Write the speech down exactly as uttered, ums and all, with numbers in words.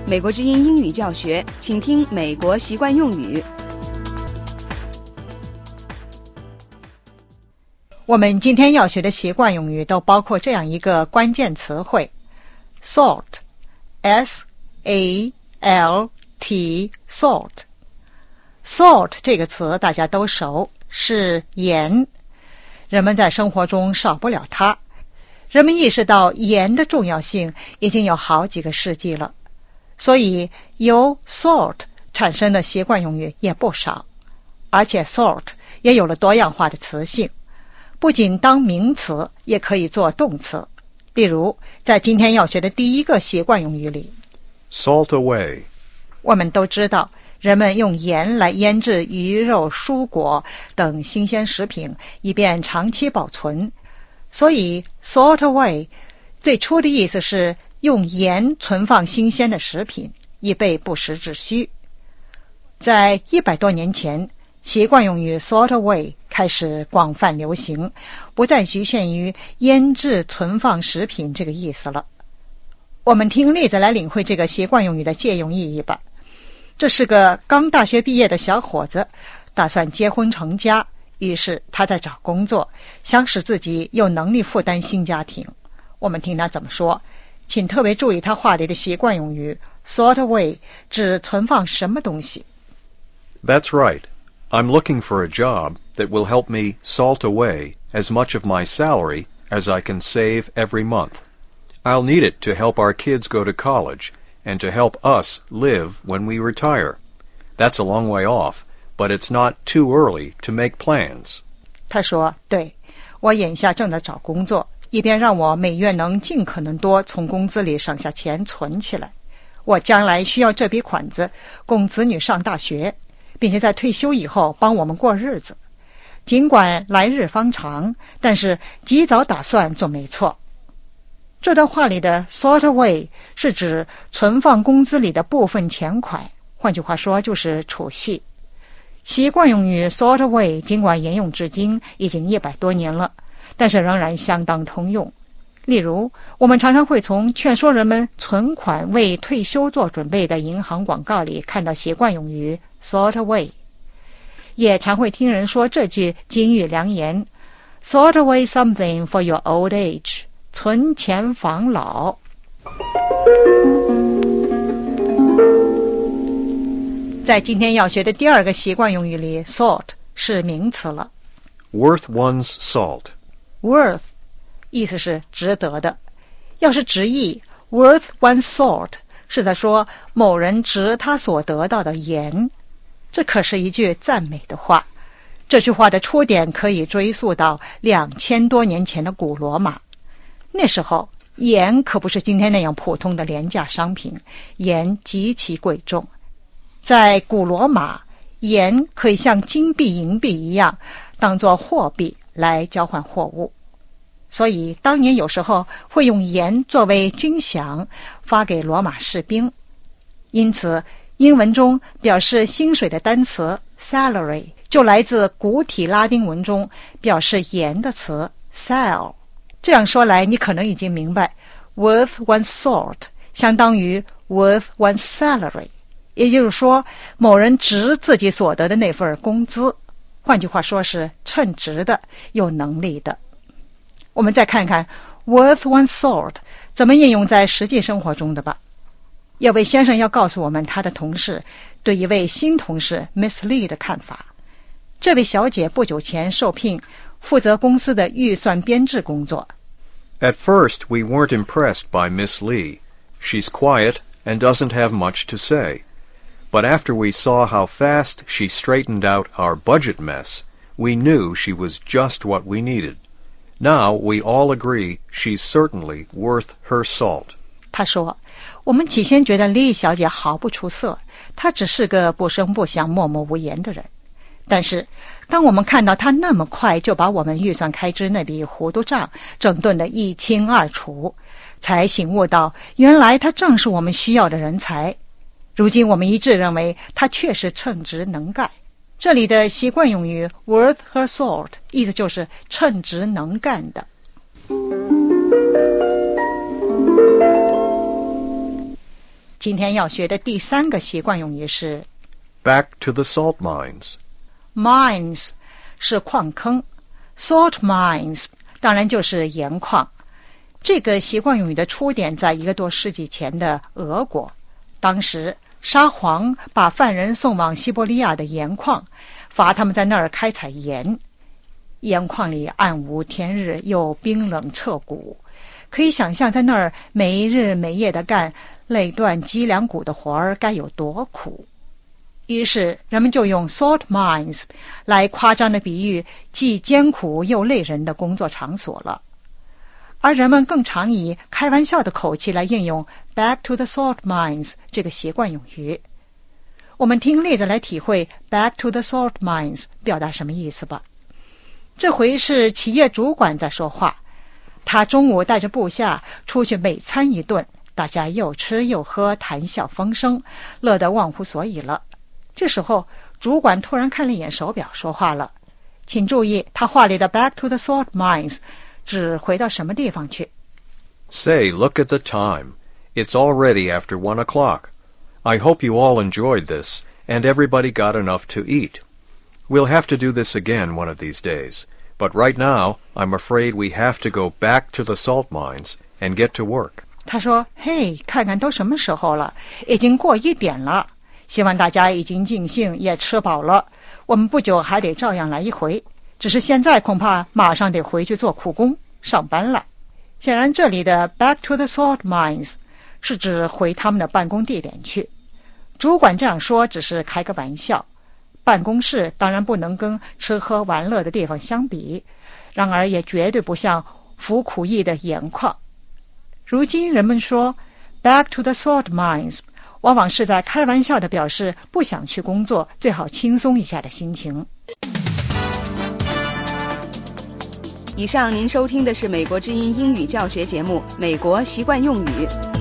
美国之音英语教学，请听美国习惯用语。 我们今天要学的习惯用语都包括这样一个关键词汇 salt S A L T salt salt 这个词大家都熟，是盐，人们在生活中少不了它。人们意识到盐的重要性已经有好几个世纪了，所以由 salt 产生的习惯用语也不少，而且 salt 也有了多样化的词性，不仅当名词，也可以做动词。例如在今天要学的第一个习惯用语里 Salt away， 我们都知道人们用盐来腌制鱼肉、蔬果等新鲜食品，以便长期保存，所以 salt away 最初的意思是用盐存放新鲜的食品，以备不时之需。在一百多年前，习惯用语 salt away 开始广泛流行，不再局限于腌制存放食品这个意思了。我们听例子来领会这个习惯用语的借用意义吧。这是个刚大学毕业的小伙子，打算结婚成家，于是他在找工作，想使自己有能力负担新家庭。我们听他怎么说，请特别注意他话里的习惯用语 salt away 指存放什么东西。 That's right. I'm looking for a job that will help me salt away as much of my salary as I can save every month. I'll need it to help our kids go to college and to help us live when we retire. That's a long way off, but it's not too early to make plans. 他说，对，我眼下正在找工作，以便让我每月能尽可能多从工资里省下钱存起来。我将来需要这笔款子供子女上大学，并且在退休以后帮我们过日子。尽管来日方长，但是及早打算总没错。这段话里的 salt away 是指存放工资里的部分钱款，换句话说就是储蓄。习惯用语 salt away 尽管沿用至今已经一百多年了，但是仍然相当通用。例如我们常常会从劝说人们存款为退休做准备的银行广告里看到习惯用语 salt away， 也常会听人说这句金玉良言 salt away something for your old age， 存钱防老。在今天要学的第二个习惯用语里 salt 是名词了。 Worth one's salt. Worth 意思是值得的，要是直译 worth one's salt 是在说某人值他所得到的盐，这可是一句赞美的话。这句话的出典可以追溯到两千多年前的古罗马，那时候盐可不是今天那样普通的廉价商品，盐极其贵重。在古罗马，盐可以像金币、银币一样当作货币来交换货物，所以当年有时候会用盐作为军饷发给罗马士兵。因此英文中表示薪水的单词 salary 就来自古体拉丁文中表示盐的词 sal。 这样说来，你可能已经明白 worth one's salt 相当于 worth one's salary， 也就是说某人值自己所得的那份工资，换句话说是称职的、有能力的。我们再看看 worth one's salt 怎么应用在实际生活中的吧。有位先生要告诉我们他的同事对一位新同事 Miss Lee 的看法。这位小姐不久前受聘负责公司的预算编制工作。 At first, we weren't impressed by Miss Lee. She's quiet and doesn't have much to say. But after we saw how fast she straightened out our budget mess, we knew she was just what we needed. Now we all agree she's certainly worth her salt. 他说，我们起先觉得丽小姐毫不出色，她只是个不声不响、默默无言的人。但是当我们看到她那么快就把我们预算开支那笔糊涂账整顿得一清二楚，才醒悟到原来她正是我们需要的人才。如今我们一致认为她确实称职能干。这里的习惯用语 worth her salt 意思就是称职能干的。 今天要学的第三个习惯用语是 Back to the salt mines. mines 是矿坑， salt mines 当然就是盐矿。这个习惯用语的出典在一个多世纪前的俄国，当时沙皇把犯人送往西伯利亚的盐矿，罚他们在那儿开采盐。盐矿里暗无天日，又冰冷彻骨，可以想象在那儿没日没夜地干累断脊梁骨的活儿该有多苦。于是人们就用 salt mines 来夸张地比喻既艰苦又累人的工作场所了。而人们更常以开玩笑的口气来应用 back to the salt mines 这个习惯用语。我们听例子来体会 back to the salt mines 表达什么意思吧。这回是企业主管在说话，他中午带着部下出去美餐一顿，大家又吃又喝，谈笑风生，乐得忘乎所以了。这时候主管突然看了一眼手表，说话了。请注意他话里的 back to the salt mines 指回到什么地方去。 Say, look at the time. It's already after one o'clock. I hope you all enjoyed this, and everybody got enough to eat. We'll have to do this again one of these days, but right now, I'm afraid we have to go back to the salt mines and get to work. 他说，嘿，看看都什么时候了，已经过一点了，希望大家已经尽兴也吃饱了，我们不久还得照样来一回，只是现在恐怕马上得回去做苦工上班了。显然这里的 back to the salt mines 是指回他们的办公地点去。主管这样说只是开个玩笑，办公室当然不能跟吃喝玩乐的地方相比，然而也绝对不像服苦役的盐矿。如今人们说 back to the salt mines 往往是在开玩笑地表示不想去工作，最好轻松一下的心情。 以上您收听的是美国之音英语教学节目《美国习惯用语》。